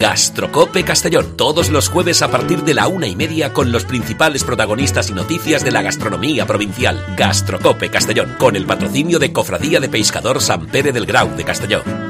Gastrocope Castellón, todos los jueves a partir de la 1:30 con los principales protagonistas y noticias de la gastronomía provincial. Gastrocope Castellón, con el patrocinio de Cofradía de Pescador Sant Pere del Grau de Castellón.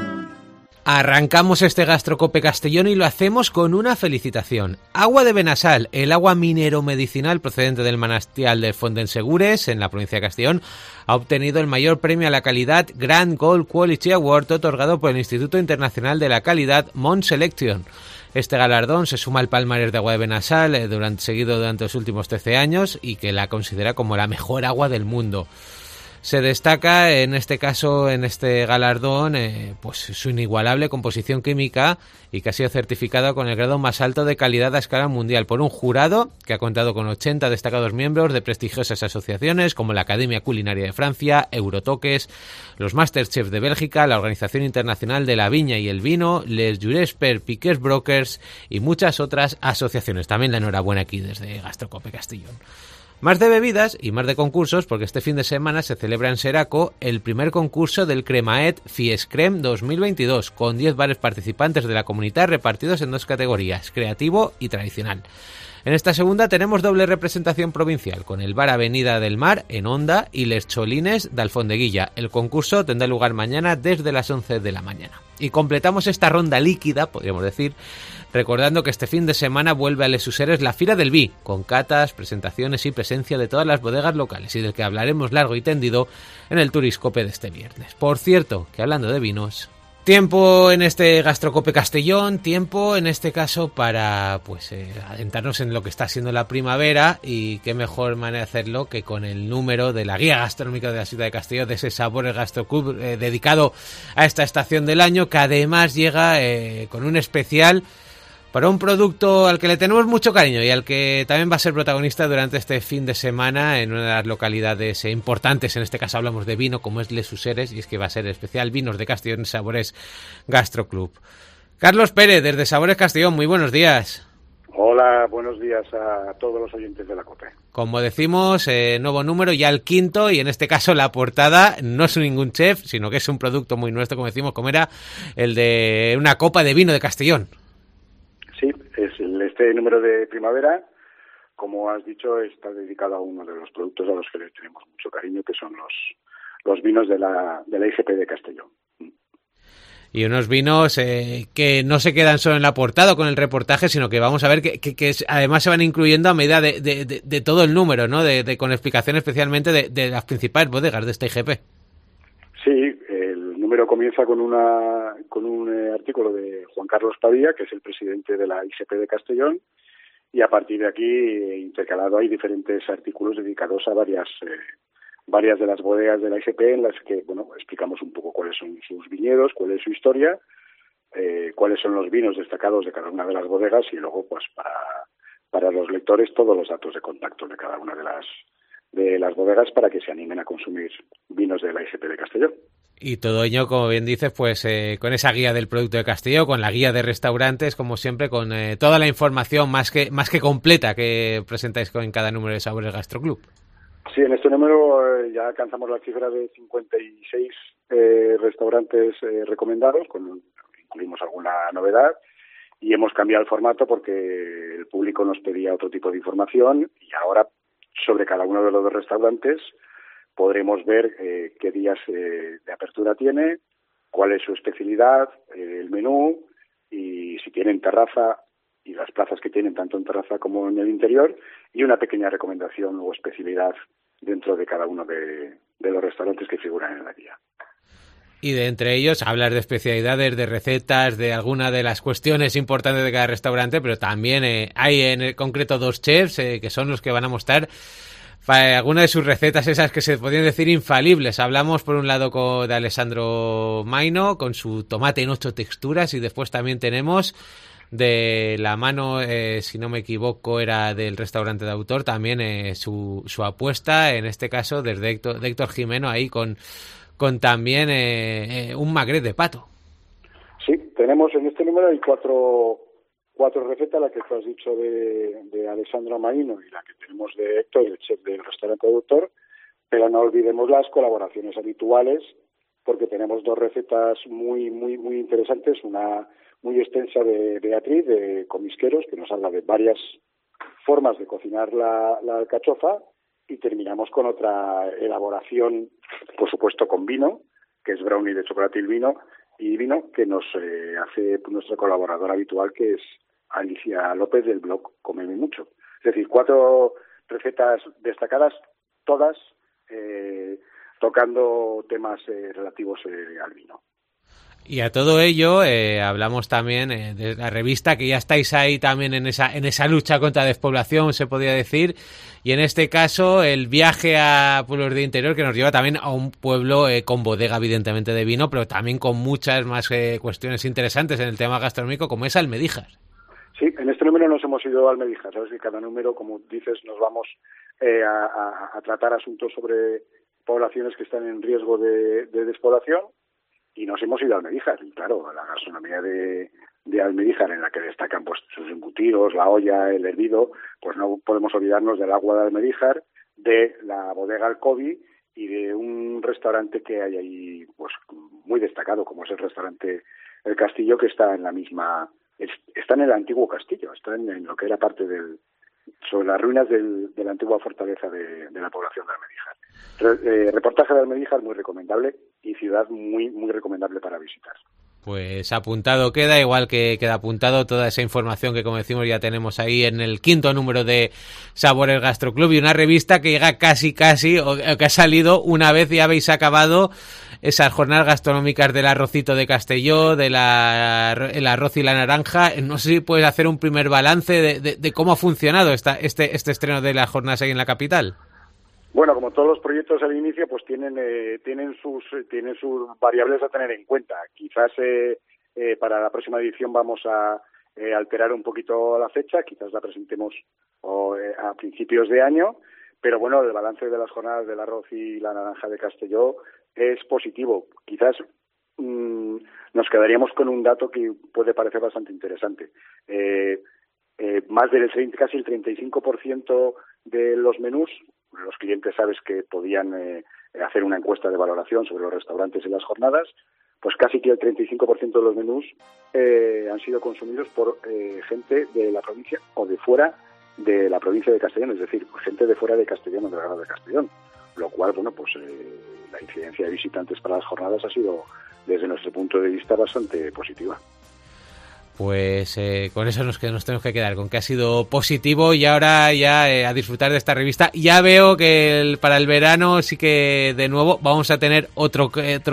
Arrancamos este Gastrocope Castellón y lo hacemos con una felicitación. Agua de Benasal, el agua minero-medicinal procedente del manantial de Fontensegures, en la provincia de Castellón, ha obtenido el mayor premio a la calidad Grand Gold Quality Award otorgado por el Instituto Internacional de la Calidad Mont Selection. Este galardón se suma al palmarés de Agua de Benasal seguido durante los últimos 13 años y que la considera como la mejor agua del mundo. Se destaca en este caso, en este galardón, pues su inigualable composición química y que ha sido certificada con el grado más alto de calidad a escala mundial por un jurado que ha contado con 80 destacados miembros de prestigiosas asociaciones como la Academia Culinaria de Francia, Eurotoques, los Masterchef de Bélgica, la Organización Internacional de la Viña y el Vino, Les Jurés per Piquers Brokers y muchas otras asociaciones. También la enhorabuena aquí desde Gastrocope Castellón. Más de bebidas y más de concursos, porque este fin de semana se celebra en Seraco el primer concurso del Cremaet Fiescrem 2022, con 10 bares participantes de la comunidad repartidos en 2 categorías, creativo y tradicional. En esta segunda tenemos doble representación provincial, con el bar Avenida del Mar en Onda y Les Cholines de Alfondeguilla. El concurso tendrá lugar mañana desde las 11 de la mañana. Y completamos esta ronda líquida, podríamos decir, recordando que este fin de semana vuelve a Les Useres la Fira del Vi, con catas, presentaciones y presencia de todas las bodegas locales y del que hablaremos largo y tendido en el Turiscope de este viernes. Por cierto, que hablando de vinos, tiempo en este Gastrocope Castellón, tiempo en este caso para adentrarnos en lo que está siendo la primavera, y qué mejor manera de hacerlo que con el número de la guía gastronómica de la ciudad de Castellón, de ese Sabores Gastroclub dedicado a esta estación del año, que además llega con un especial para un producto al que le tenemos mucho cariño y al que también va a ser protagonista durante este fin de semana en una de las localidades importantes. En este caso hablamos de vino, como es Les Useres, y es que va a ser especial Vinos de Castellón Sabores Gastroclub. Carlos Pérez, desde Sabores Castellón, muy buenos días. Hola, buenos días a todos los oyentes de la COPE. Como decimos, nuevo número, ya el 5º, y en este caso la portada no es ningún chef, sino que es un producto muy nuestro, como decimos, como era el de una copa de vino de Castellón. Sí, este número de primavera, como has dicho, está dedicado a uno de los productos a los que le tenemos mucho cariño, que son los vinos de la IGP de Castellón. Y unos vinos que no se quedan solo en la portada con el reportaje, sino que vamos a ver que además se van incluyendo a medida de todo el número, ¿no? Con explicación especialmente de las principales bodegas de esta IGP. Sí, el número comienza con un artículo de Juan Carlos Padilla, que es el presidente de la IGP de Castellón, y a partir de aquí, intercalado, hay diferentes artículos dedicados a varias de las bodegas de la IGP, en las que explicamos un poco cuáles son sus viñedos, cuál es su historia, cuáles son los vinos destacados de cada una de las bodegas, y luego pues para los lectores todos los datos de contacto de cada una de las bodegas para que se animen a consumir vinos de la IGP de Castellón. Y todo ello, como bien dices, pues con esa guía del producto de Castellón, con la guía de restaurantes, como siempre, con toda la información más que completa que presentáis en cada número de Sabores Gastroclub. Sí, en este número ya alcanzamos la cifra de 56 restaurantes recomendados, incluimos alguna novedad, y hemos cambiado el formato porque el público nos pedía otro tipo de información, y ahora sobre cada uno de los restaurantes podremos ver qué días de apertura tiene, cuál es su especialidad, el menú, y si tienen terraza y las plazas que tienen tanto en terraza como en el interior, y una pequeña recomendación o especialidad dentro de cada uno de los restaurantes que figuran en la guía. Y de entre ellos hablar de especialidades, de recetas, de alguna de las cuestiones importantes de cada restaurante, pero también hay en concreto 2 chefs que son los que van a mostrar algunas de sus recetas, esas que se podrían decir infalibles. Hablamos por un lado de Alessandro Maino con su tomate en 8 texturas, y después también tenemos de la mano, si no me equivoco, era del restaurante de autor, también su apuesta, en este caso desde Héctor Jimeno, ahí con también un magret de pato. Sí, tenemos en este número hay cuatro recetas, la que tú has dicho de Alessandro Maino y la que tenemos de Héctor, el chef del restaurante de autor, pero no olvidemos las colaboraciones habituales, porque tenemos 2 recetas muy muy muy interesantes, una muy extensa de Beatriz, de Comisqueros, que nos habla de varias formas de cocinar la alcachofa, y terminamos con otra elaboración, por supuesto con vino, que es brownie de chocolate y vino, que nos hace nuestra colaboradora habitual, que es Alicia López del blog Cómeme Mucho. Es decir, 4 recetas destacadas, todas tocando temas relativos al vino. Y a todo ello hablamos también de la revista, que ya estáis ahí también en esa lucha contra la despoblación, se podría decir, y en este caso el viaje a pueblos de interior, que nos lleva también a un pueblo con bodega evidentemente de vino, pero también con muchas más cuestiones interesantes en el tema gastronómico, como es Almedíjar. Sí, en este número nos hemos ido a Almedíjar. Sabes que cada número, como dices, nos vamos a tratar asuntos sobre poblaciones que están en riesgo de despoblación, y nos hemos ido a Almedíjar. Y claro, la gastronomía de Almedíjar, en la que destacan pues sus embutidos, la olla, el hervido, pues no podemos olvidarnos del agua de Almedíjar, de la bodega Alcobi y de un restaurante que hay ahí pues muy destacado, como es el restaurante El Castillo, que está en la misma, está en el antiguo castillo, está en lo que era parte sobre las ruinas de la antigua fortaleza de la población de Almedíjar. Reportaje de Almedíjar muy recomendable, y ciudad muy muy recomendable para visitar. Pues apuntado queda, igual que queda apuntado toda esa información que, como decimos, ya tenemos ahí en el 5º número de Sabores Gastro Club, y una revista que llega casi, o que ha salido una vez ya habéis acabado esas jornadas gastronómicas del arrocito de Castelló, el arroz y la naranja. No sé si puedes hacer un primer balance de cómo ha funcionado este estreno de las jornadas ahí en la capital. Bueno, como todos los proyectos al inicio, pues tienen sus variables a tener en cuenta. Quizás para la próxima edición vamos a alterar un poquito la fecha, quizás la presentemos a principios de año, pero bueno, el balance de las jornadas del arroz y la naranja de Castelló es positivo. Quizás nos quedaríamos con un dato que puede parecer bastante interesante. Más casi el 35% de los menús, los clientes, sabes que podían hacer una encuesta de valoración sobre los restaurantes en las jornadas, pues casi que el 35% de los menús han sido consumidos por gente de la provincia o de fuera de la provincia de Castellón, es decir, gente de fuera de Castellón o de la Grada de Castellón, lo cual, bueno, pues la incidencia de visitantes para las jornadas ha sido, desde nuestro punto de vista, bastante positiva. Pues con eso nos tenemos que quedar, con que ha sido positivo, y ahora ya a disfrutar de esta revista. Ya veo que para el verano sí que de nuevo vamos a tener otro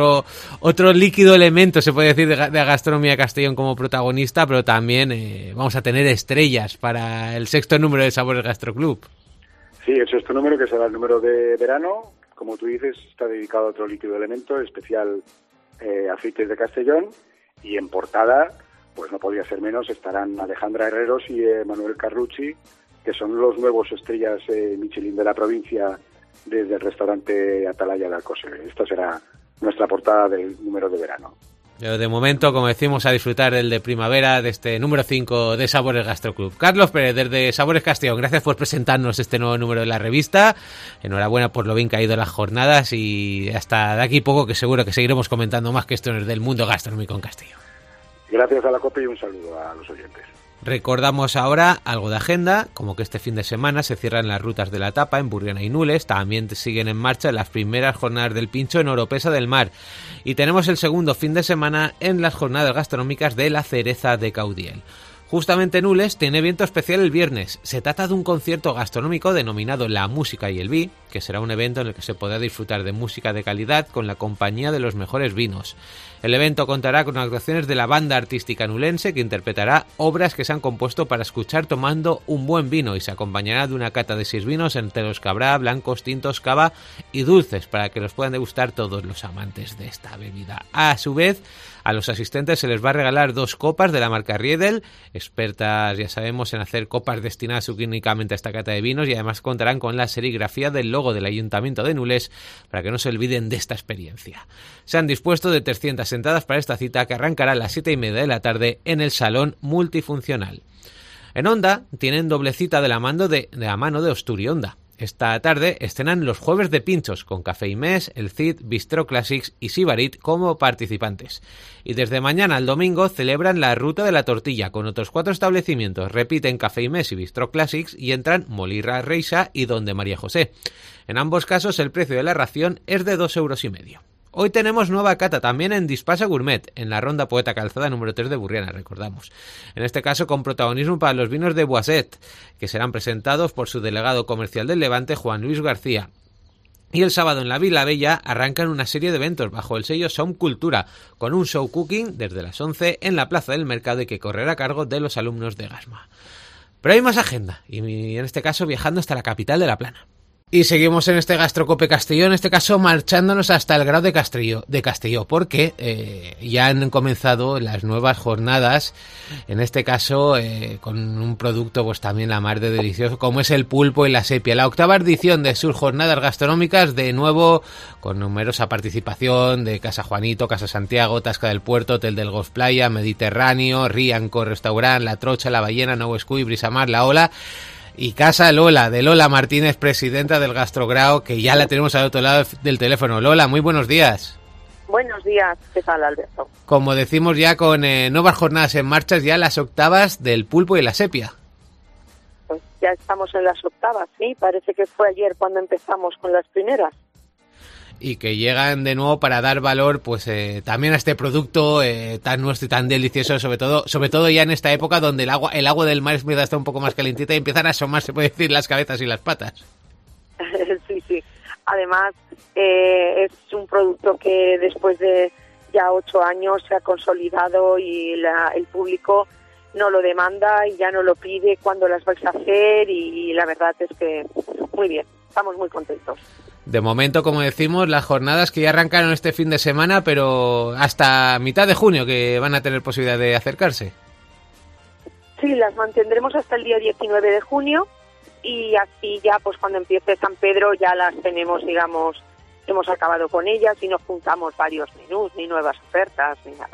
líquido elemento, se puede decir, de gastronomía de Castellón como protagonista, pero también vamos a tener estrellas para el 6º número de Sabores Gastro Club. Sí, el 6º número, que será el número de verano, como tú dices, está dedicado a otro líquido elemento, especial aceites de Castellón, y en portada, pues no podía ser menos, estarán Alejandra Herreros y Manuel Carlucci, que son los nuevos estrellas Michelin de la provincia, desde el restaurante Atalaya de Alcocer. Esta será nuestra portada del número de verano. Yo, de momento, como decimos, a disfrutar el de primavera de este número 5 de Sabores Gastro Club. Carlos Pérez, desde Sabores Castellón, gracias por presentarnos este nuevo número de la revista. Enhorabuena por lo bien que ha ido las jornadas, y hasta de aquí poco, que seguro que seguiremos comentando más cuestiones del mundo gastronómico en Castellón. Gracias a la COPE y un saludo a los oyentes. Recordamos ahora algo de agenda, como que este fin de semana se cierran las rutas de la tapa en Burriana y Nules. También siguen en marcha las primeras jornadas del pincho en Oropesa del Mar. Y tenemos el segundo fin de semana en las jornadas gastronómicas de la Cereza de Caudiel. Justamente Nules tiene evento especial el viernes. Se trata de un concierto gastronómico denominado La Música y el Vi, que será un evento en el que se podrá disfrutar de música de calidad con la compañía de los mejores vinos. El evento contará con actuaciones de la banda artística nulense, que interpretará obras que se han compuesto para escuchar tomando un buen vino, y se acompañará de una cata de 6 vinos entre los Cabrá, blancos, tintos, cava y dulces, para que los puedan degustar todos los amantes de esta bebida. A su vez, a los asistentes se les va a regalar 2 copas de la marca Riedel, expertas, ya sabemos, en hacer copas destinadas únicamente a esta cata de vinos, y además contarán con la serigrafía del logo del Ayuntamiento de Nules, para que no se olviden de esta experiencia. Se han dispuesto de 300 entradas para esta cita, que arrancará a las 7:30 de la tarde en el Salón Multifuncional. En Onda tienen doble cita de la mano de Osturionda. Esta tarde estrenan los Jueves de Pinchos, con Café y Mes, El Cid, Bistro Classics y Sibarit como participantes. Y desde mañana al domingo celebran la Ruta de la Tortilla, con otros 4 establecimientos. Repiten Café y Mes y Bistro Classics y entran Molirra Reisa y Donde María José. En ambos casos el precio de la ración es de 2,5 €. Hoy tenemos nueva cata también en Dispasa Gourmet, en la Ronda Poeta Calzada número 3 de Burriana, recordamos. En este caso con protagonismo para los vinos de Boisset, que serán presentados por su delegado comercial del Levante, Juan Luis García. Y el sábado en la Vila Bella arrancan una serie de eventos bajo el sello Som Cultura, con un show cooking desde las 11 en la Plaza del Mercado y que correrá a cargo de los alumnos de Gasma. Pero hay más agenda, y en este caso viajando hasta la capital de La Plana. Y seguimos en este Gastrocope Castelló, en este caso marchándonos hasta el Grao de Castelló, porque ya han comenzado las nuevas jornadas, en este caso con un producto pues también la mar de delicioso, como es el pulpo y la sepia. La 8ª edición de sus jornadas gastronómicas, de nuevo con numerosa participación de Casa Juanito, Casa Santiago, Tasca del Puerto, Hotel del Golf Playa, Mediterráneo, Rianco Restaurant, La Trocha, La Ballena, Novo Escuy, Brisamar, La Ola y Casa Lola, de Lola Martínez, presidenta del Gastrograo, que ya la tenemos al otro lado del teléfono. Lola, muy buenos días. Buenos días, ¿qué tal, Alberto? Como decimos ya con nuevas jornadas en marcha, ya las 8ª del pulpo y la sepia. Pues ya estamos en las 8ª, sí, parece que fue ayer cuando empezamos con las primeras. Y que llegan de nuevo para dar valor pues también a este producto tan nuestro y tan delicioso, sobre todo ya en esta época donde el agua del mar está un poco más calentita y empiezan a asomar, se puede decir, las cabezas y las patas. Sí. Además, es un producto que después de ya 8 años se ha consolidado y el público no lo demanda y ya no lo pide cuando las vais a hacer, y la verdad es que muy bien, estamos muy contentos. De momento, como decimos, las jornadas que ya arrancaron este fin de semana, pero hasta mitad de junio que van a tener posibilidad de acercarse. Sí, las mantendremos hasta el día 19 de junio y así ya pues cuando empiece San Pedro ya las tenemos, digamos, hemos acabado con ellas y no juntamos varios menús, ni nuevas ofertas, ni nada.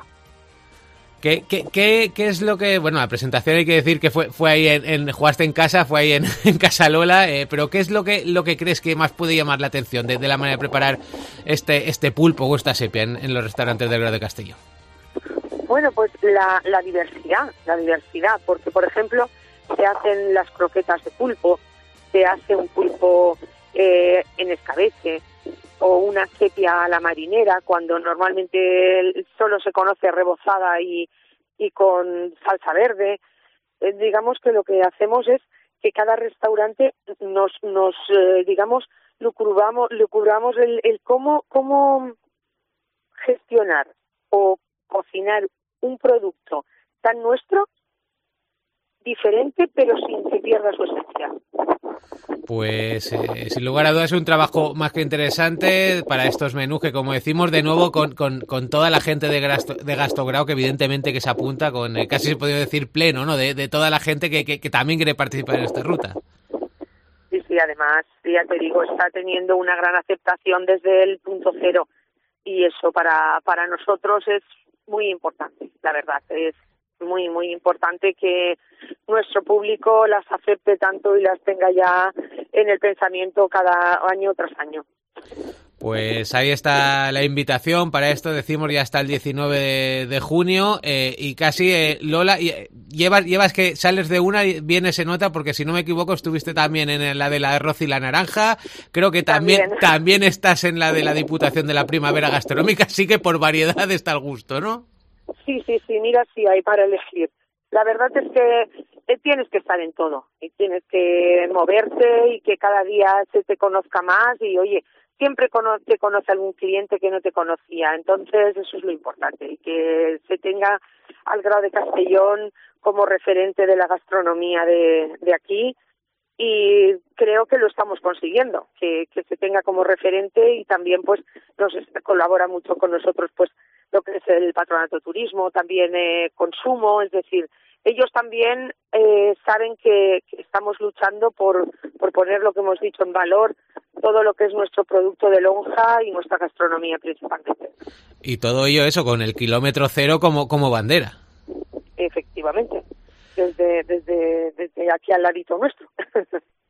¿Qué es lo que...? Bueno, la presentación hay que decir que fue ahí jugaste en casa, fue ahí en Casa Lola, pero ¿qué es lo que crees que más puede llamar la atención de la manera de preparar este pulpo o esta sepia en los restaurantes del Grao de Castelló? Bueno, pues la diversidad, porque por ejemplo se hacen las croquetas de pulpo, se hace un pulpo en escabeche, o una sepia a la marinera, cuando normalmente solo se conoce rebozada y con salsa verde. Digamos que lo que hacemos es que cada restaurante nos digamos, lucubramos el cómo gestionar o cocinar un producto tan nuestro, diferente, pero sin que pierda su esencia. Pues sin lugar a dudas es un trabajo más que interesante para estos menús que, como decimos, de nuevo con toda la gente de Gastrograo que evidentemente que se apunta, con casi se podría decir pleno, ¿no? De toda la gente que también quiere participar en esta ruta. Sí, además, ya te digo, está teniendo una gran aceptación desde el punto cero y eso para nosotros es muy importante, la verdad, es muy, muy importante que nuestro público las acepte tanto y las tenga ya en el pensamiento cada año tras año. Pues ahí está la invitación para esto, decimos ya hasta el 19 de junio y casi, Lola, llevas que sales de una y viene se nota, porque si no me equivoco estuviste también en la del arroz y la naranja, creo que también estás en la de la Diputación de la Primavera Gastronómica, así que por variedad está al gusto, ¿no? Sí, mira, sí hay para elegir. La verdad es que tienes que estar en todo y tienes que moverte y que cada día se te conozca más y, oye, siempre te conoce algún cliente que no te conocía. Entonces, eso es lo importante, y que se tenga al Grao de Castellón como referente de la gastronomía de aquí, y creo que lo estamos consiguiendo, que se tenga como referente, y también pues colabora mucho con nosotros pues lo que es el Patronato de Turismo, también consumo, es decir, ellos también saben que estamos luchando por poner lo que hemos dicho en valor, todo lo que es nuestro producto de lonja y nuestra gastronomía principalmente. Y todo ello eso con el kilómetro cero como bandera. Efectivamente, desde aquí al ladito nuestro.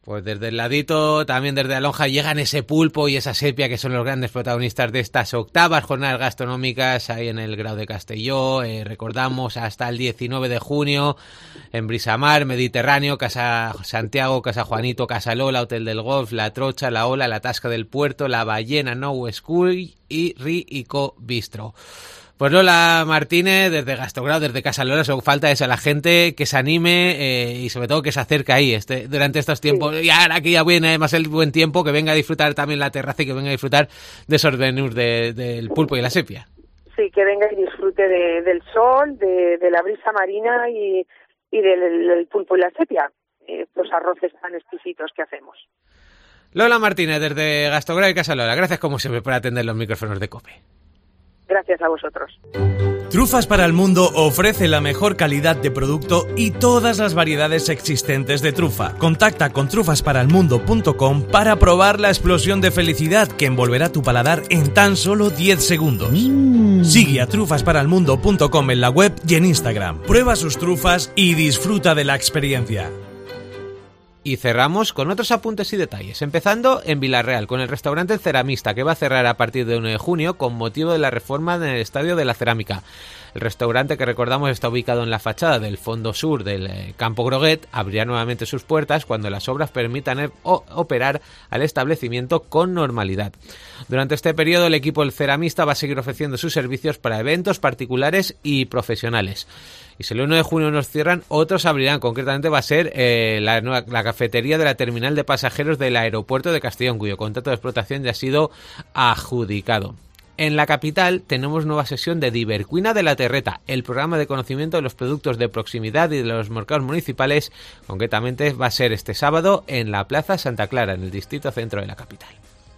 Pues desde el ladito, también desde Alonja, llegan ese pulpo y esa sepia que son los grandes protagonistas de estas octavas jornadas gastronómicas ahí en el Grau de Castelló. Recordamos hasta el 19 de junio en Brisamar, Mediterráneo, Casa Santiago, Casa Juanito, Casa Lola, Hotel del Golf, La Trocha, La Ola, La Tasca del Puerto, La Ballena, No School y Rico Bistro. Pues Lola Martínez, desde Gastrograu, desde Casa Lola, solo falta eso, a la gente que se anime y sobre todo que se acerque ahí durante estos tiempos. Sí. Y ahora que ya viene más el buen tiempo, que venga a disfrutar también la terraza y que venga a disfrutar de esos menús del pulpo y la sepia. Sí, que venga y disfrute del sol, de la brisa marina y del pulpo y la sepia, los arroces tan exquisitos que hacemos. Lola Martínez, desde Gastrograu y Casa Lola, gracias como siempre por atender los micrófonos de COPE. Gracias a vosotros. Trufas para el Mundo ofrece la mejor calidad de producto y todas las variedades existentes de trufa. Contacta con trufasparalmundo.com para probar la explosión de felicidad que envolverá tu paladar en tan solo 10 segundos. Sigue a trufasparalmundo.com en la web y en Instagram. Prueba sus trufas y disfruta de la experiencia. Y cerramos con otros apuntes y detalles, empezando en Vilarreal, con el restaurante El Ceramista, que va a cerrar a partir de 1 de junio con motivo de la reforma en el Estadio de la Cerámica. El restaurante, que recordamos está ubicado en la fachada del fondo sur del Campo Groguet, abrirá nuevamente sus puertas cuando las obras permitan operar al establecimiento con normalidad. Durante este periodo, el equipo del Ceramista va a seguir ofreciendo sus servicios para eventos particulares y profesionales. Y si el 1 de junio nos cierran, otros abrirán. Concretamente va a ser la cafetería de la terminal de pasajeros del aeropuerto de Castellón, cuyo contrato de explotación ya ha sido adjudicado. En la capital tenemos nueva sesión de Divercuina de la Terreta, el programa de conocimiento de los productos de proximidad y de los mercados municipales. Concretamente va a ser este sábado en la Plaza Santa Clara, en el distrito centro de la capital.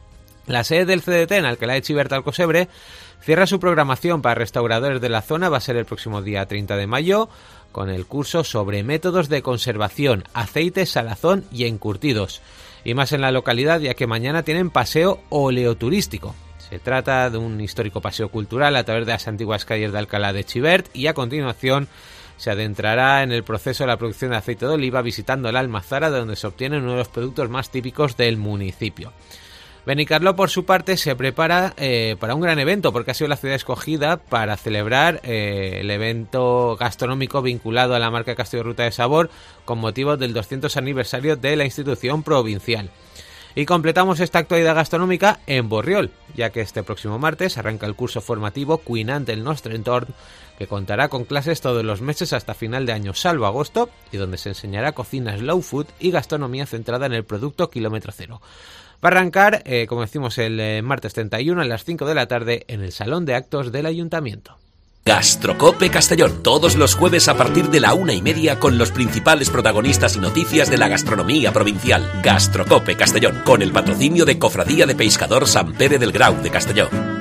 La sede del CDT en Alcalá de Xivert Alcocebre cierra su programación para restauradores de la zona. Va a ser el próximo día 30 de mayo con el curso sobre métodos de conservación, aceites, salazón y encurtidos. Y más en la localidad, ya que mañana tienen paseo oleoturístico. Se trata de un histórico paseo cultural a través de las antiguas calles de Alcalá de Xivert y a continuación se adentrará en el proceso de la producción de aceite de oliva visitando la Almazara, de donde se obtiene uno de los productos más típicos del municipio. Benicarló, por su parte, se prepara para un gran evento, porque ha sido la ciudad escogida para celebrar el evento gastronómico vinculado a la marca Castillo Ruta de Sabor con motivo del 200 aniversario de la institución provincial. Y completamos esta actualidad gastronómica en Borriol, ya que este próximo martes arranca el curso formativo Cuinant del Nostre Entorn, que contará con clases todos los meses hasta final de año, salvo agosto, y donde se enseñará cocina slow food y gastronomía centrada en el producto kilómetro cero. Va a arrancar, como decimos, el martes 31 a las 5 de la tarde en el Salón de Actos del Ayuntamiento. Gastrocope Castellón, todos los jueves a partir de la 1:30 con los principales protagonistas y noticias de la gastronomía provincial. Gastrocope Castellón, con el patrocinio de Cofradía de Pescador Sant Pere del Grau de Castelló.